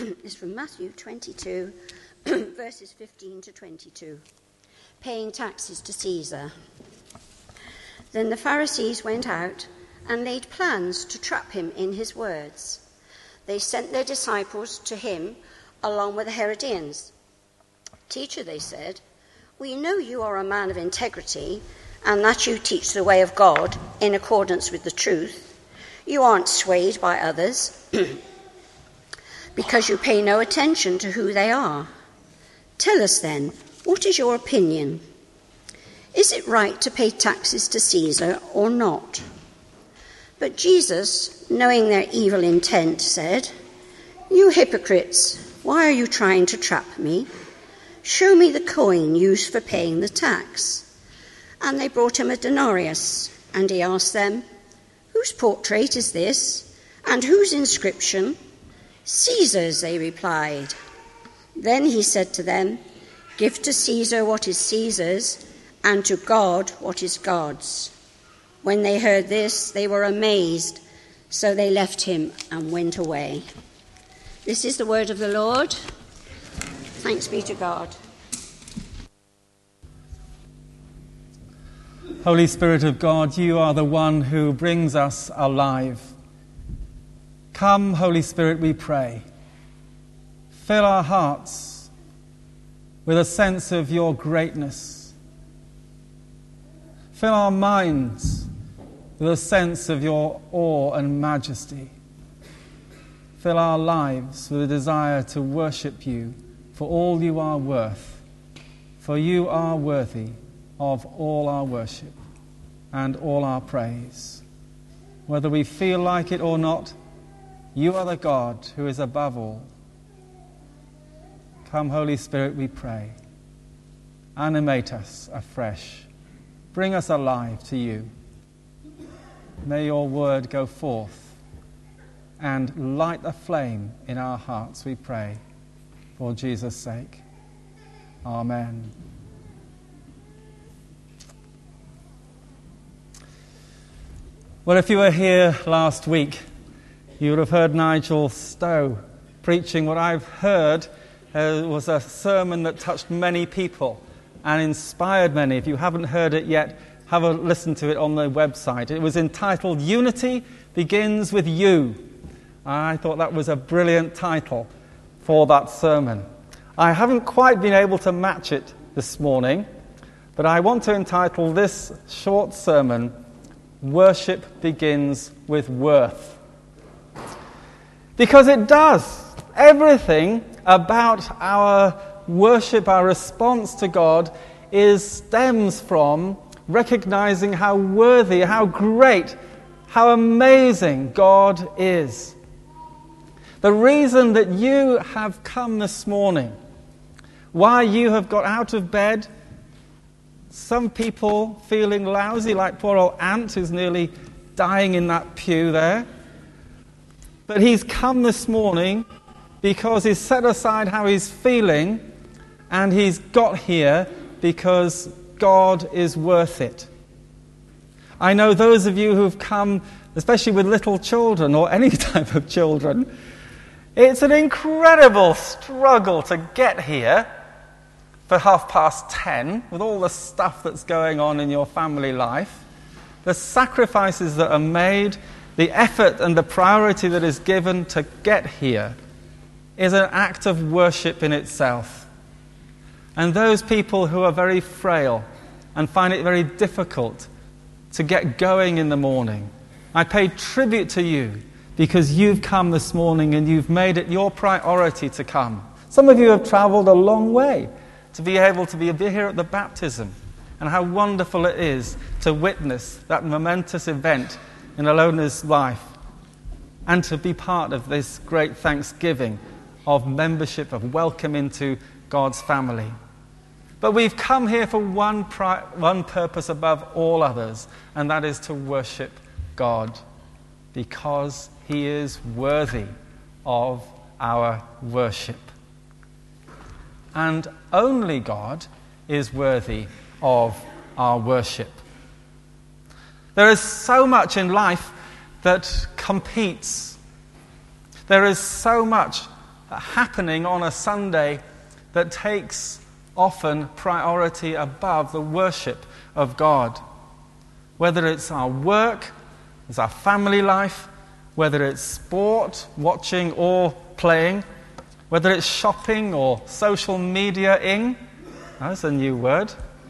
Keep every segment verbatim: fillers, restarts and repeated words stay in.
is from Matthew twenty-two, verses fifteen to twenty-two. Paying taxes to Caesar. Then the Pharisees went out and laid plans to trap him in his words. They sent their disciples to him along with the Herodians. "Teacher," they said, "we know you are a man of integrity and that you teach the way of God in accordance with the truth. You aren't swayed by others because you pay no attention to who they are. Tell us then, what is your opinion? Is it right to pay taxes to Caesar or not?" But Jesus, knowing their evil intent, said, "You hypocrites, why are you trying to trap me? Show me the coin used for paying the tax." And they brought him a denarius, and he asked them, "Whose portrait is this, and whose inscription?" "Caesar's," they replied. Then he said to them, "Give to Caesar what is Caesar's, and to God what is God's." When they heard this, they were amazed, so they left him and went away. This is the word of the Lord. Thanks be to God. Holy Spirit of God, you are the one who brings us alive. Come, Holy Spirit, we pray. Fill our hearts with a sense of your greatness. Fill our minds with a sense of your awe and majesty. Fill our lives with a desire to worship you for all you are worth, for you are worthy of all our worship and all our praise. Whether we feel like it or not, you are the God who is above all. Come, Holy Spirit, we pray. Animate us afresh. Bring us alive to you. May your word go forth and light a flame in our hearts, we pray, for Jesus' sake. Amen. Well, if you were here last week, you would have heard Nigel Stowe preaching what I've heard uh, was a sermon that touched many people and inspired many. If you haven't heard it yet, have a listen to it on the website. It was entitled "Unity Begins with You." I thought that was a brilliant title for that sermon. I haven't quite been able to match it this morning, but I want to entitle this short sermon, "Worship Begins with Worth." Because it does. Everything about our worship, our response to God, is stems from recognizing how worthy, how great, how amazing God is. The reason that you have come this morning, why you have got out of bed, some people feeling lousy, like poor old Ant who's nearly dying in that pew there. But he's come this morning because he's set aside how he's feeling, and he's got here because God is worth it. I know those of you who've come, especially with little children or any type of children, it's an incredible struggle to get here for half past ten with all the stuff that's going on in your family life. The sacrifices that are made, the effort and the priority that is given to get here is an act of worship in itself. And those people who are very frail and find it very difficult to get going in the morning, I pay tribute to you because you've come this morning and you've made it your priority to come. Some of you have travelled a long way to be able to be here at the baptism, and how wonderful it is to witness that momentous event in Alona's life and to be part of this great thanksgiving of membership, of welcome into God's family. But we've come here for one pri- one purpose above all others, and that is to worship God, because he is worthy of our worship. And only God is worthy of our worship. There is so much in life that competes. There is so much happening on a Sunday that takes often priority above the worship of God. Whether it's our work, it's our family life, whether it's sport, watching or playing, whether it's shopping or social media-ing, that's a new word,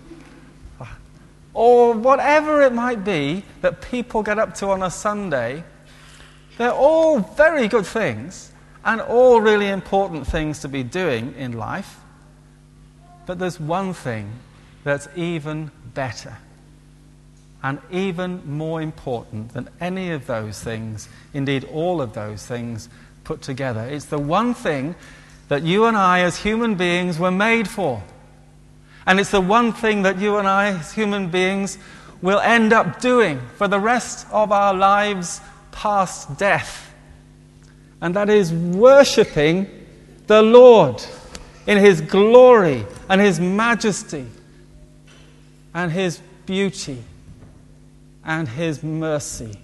or whatever it might be that people get up to on a Sunday, they're all very good things and all really important things to be doing in life. But there's one thing that's even better and even more important than any of those things, indeed all of those things put together. It's the one thing that you and I as human beings were made for. And it's the one thing that you and I as human beings will end up doing for the rest of our lives past death. And that is worshipping the Lord in His glory and His majesty and His beauty and His mercy.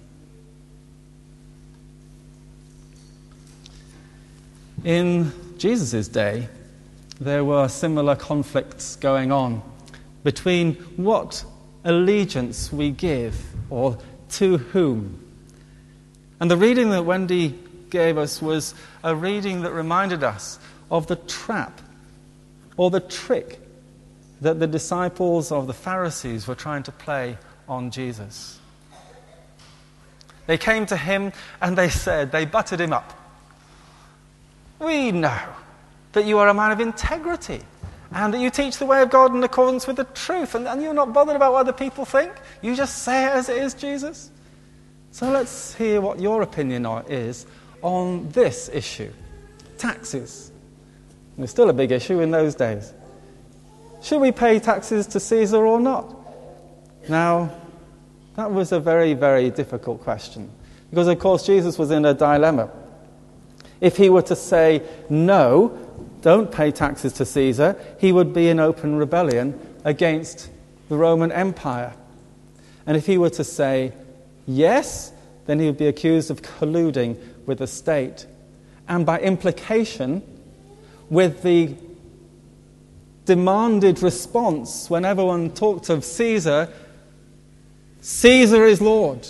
In Jesus' day, there were similar conflicts going on between what allegiance we give or to whom. And the reading that Wendy gave us was a reading that reminded us of the trap or the trick that the disciples of the Pharisees were trying to play on Jesus. They came to him and they said, they butted him up. We know that you are a man of integrity and that you teach the way of God in accordance with the truth, and, and you're not bothered about what other people think. You just say it as it is, Jesus. So let's hear what your opinion is on this issue. Taxes. It was still a big issue in those days. Should we pay taxes to Caesar or not? Now, that was a very, very difficult question. Because, of course, Jesus was in a dilemma. If he were to say, no, don't pay taxes to Caesar, he would be in open rebellion against the Roman Empire. And if he were to say, yes, then he would be accused of colluding with the state. And by implication, with the demanded response whenever one talked of Caesar, Caesar is Lord.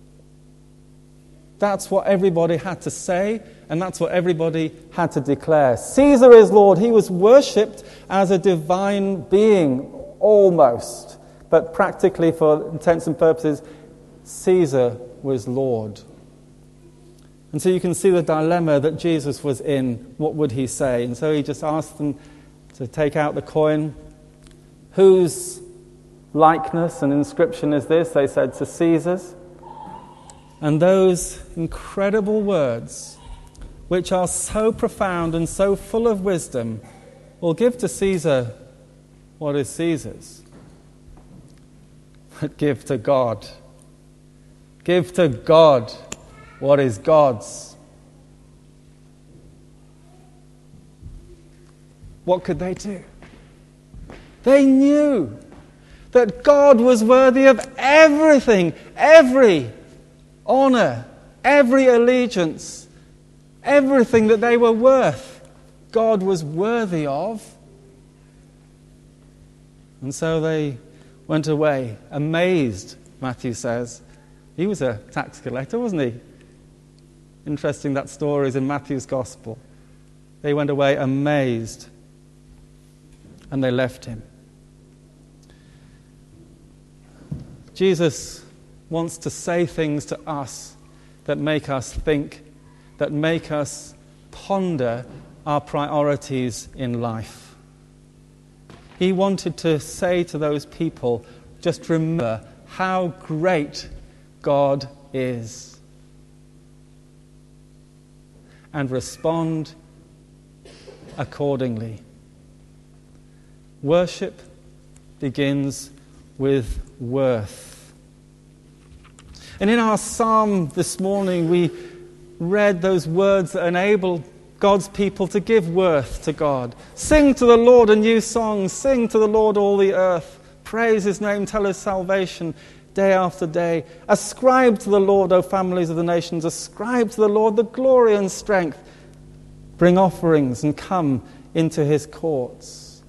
That's what everybody had to say, and that's what everybody had to declare. Caesar is Lord. He was worshipped as a divine being, almost. But practically, for intents and purposes, Caesar was Lord. And so you can see the dilemma that Jesus was in. What would he say? And so he just asked them to take out the coin. Whose likeness and inscription is this? They said, to Caesar's. And those incredible words, which are so profound and so full of wisdom, will give to Caesar what is Caesar's. But give to God. Give to God what is God's. What could they do? They knew that God was worthy of everything, every honor, every allegiance, everything that they were worth, God was worthy of. And so they went away, amazed, Matthew says. He was a tax collector, wasn't he? Interesting, that story is in Matthew's Gospel. They went away amazed, and they left him. Jesus wants to say things to us that make us think, that make us ponder our priorities in life. He wanted to say to those people, just remember how great God is, and respond accordingly. Worship begins with worth. And in our psalm this morning, we read those words that enable God's people to give worth to God. Sing to the Lord a new song. Sing to the Lord all the earth. Praise his name, tell his salvation day after day. Ascribe to the Lord, O families of the nations. Ascribe to the Lord the glory and strength. bring offerings and come into his courts.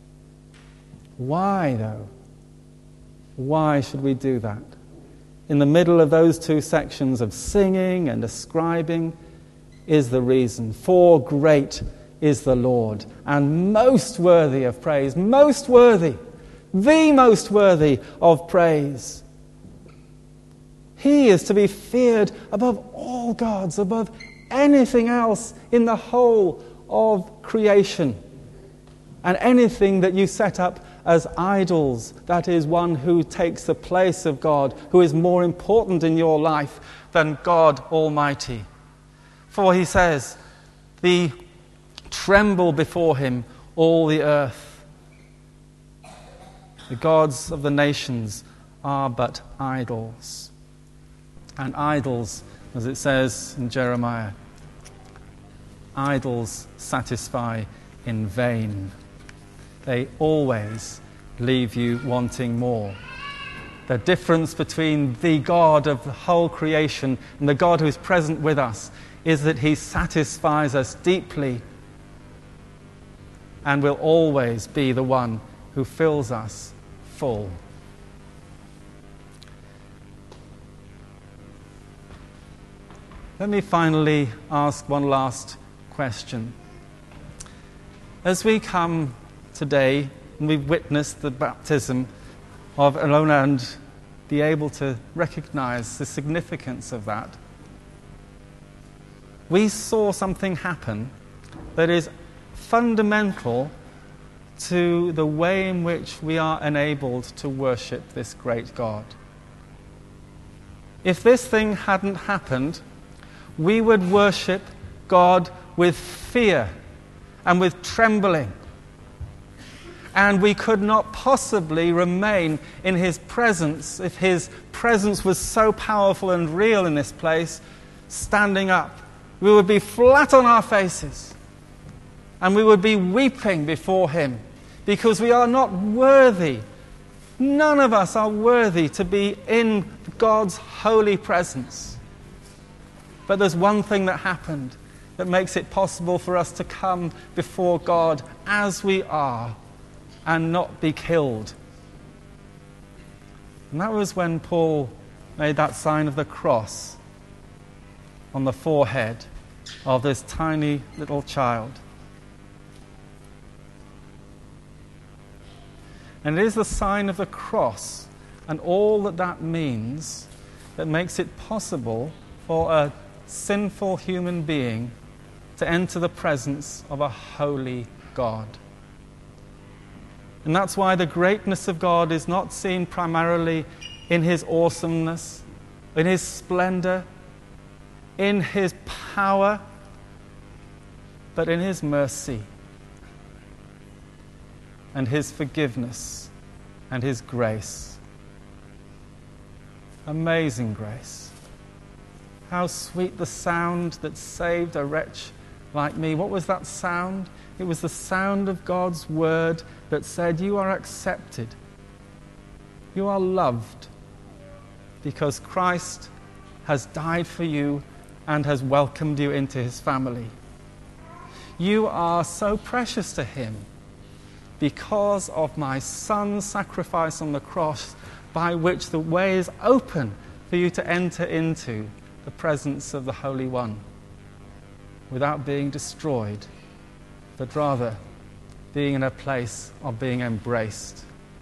Why, though? Why should we do that? In the middle of those two sections of singing and ascribing is the reason. For great is the Lord, and most worthy of praise, most worthy, the most worthy of praise. He is to be feared above all gods, above anything else in the whole of creation. And anything that you set up as idols, that is one who takes the place of God, who is more important in your life than God Almighty. For he says, the tremble before him all the earth. The gods of the nations are but idols. And idols, as it says in Jeremiah, idols satisfy in vain. They always leave you wanting more. The difference between the God of the whole creation and the God who is present with us is that he satisfies us deeply and will always be the one who fills us full. Let me finally ask one last question. As we come today and we've witnessed the baptism of Ilona and be able to recognize the significance of that, we saw something happen that is fundamental to the way in which we are enabled to worship this great God. If this thing hadn't happened, we would worship God with fear and with trembling. And we could not possibly remain in his presence if his presence was so powerful and real in this place, standing up. We would be flat on our faces and we would be weeping before him because we are not worthy. None of us are worthy to be in God's holy presence. But there's one thing that happened that makes it possible for us to come before God as we are and not be killed. And that was when Paul made that sign of the cross on the forehead of this tiny little child. And it is the sign of the cross and all that that means that makes it possible for a sinful human being to enter the presence of a holy God. And that's why the greatness of God is not seen primarily in his awesomeness, in his splendor, in his power, but in his mercy and his forgiveness and his grace. Amazing grace. How sweet the sound that saved a wretch like me. What was that sound? It was the sound of God's word that said, you are accepted. You are loved because Christ has died for you and has welcomed you into his family. You are so precious to him because of my son's sacrifice on the cross, by which the way is open for you to enter into the presence of the Holy One without being destroyed, but rather being in a place of being embraced.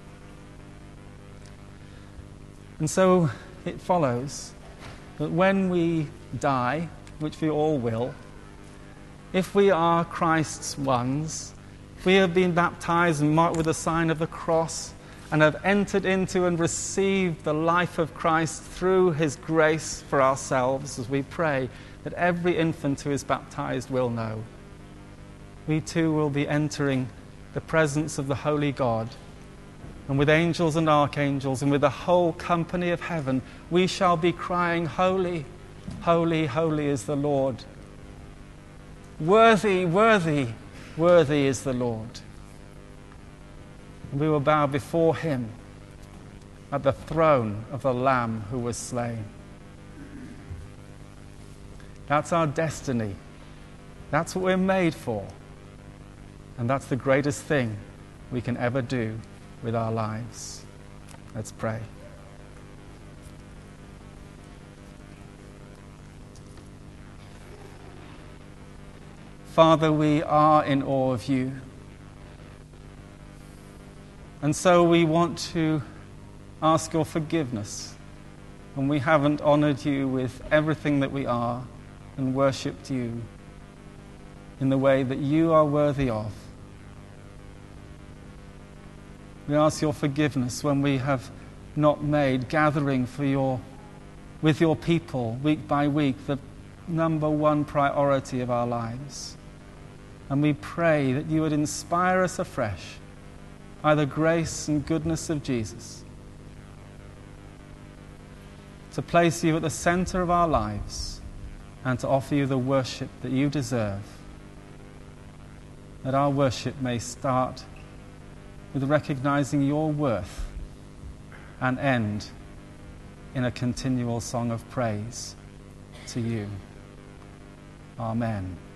And so it follows that when we die, which we all will, if we are Christ's ones, if we have been baptized and marked with the sign of the cross and have entered into and received the life of Christ through his grace for ourselves, as we pray that every infant who is baptized will know, we too will be entering the presence of the Holy God. And with angels and archangels and with the whole company of heaven, we shall be crying, holy, holy, holy is the Lord. Worthy, worthy, worthy is the Lord. And we will bow before him at the throne of the Lamb who was slain. That's our destiny. That's what we're made for. And that's the greatest thing we can ever do with our lives. Let's pray. Father, we are in awe of you. And so we want to ask your forgiveness when we haven't honored you with everything that we are and worshipped you in the way that you are worthy of. We ask your forgiveness when we have not made gathering for your, with your people week by week the number one priority of our lives. And we pray that you would inspire us afresh by the grace and goodness of Jesus to place you at the center of our lives and to offer you the worship that you deserve. That our worship may start with recognizing your worth and end in a continual song of praise to you. Amen.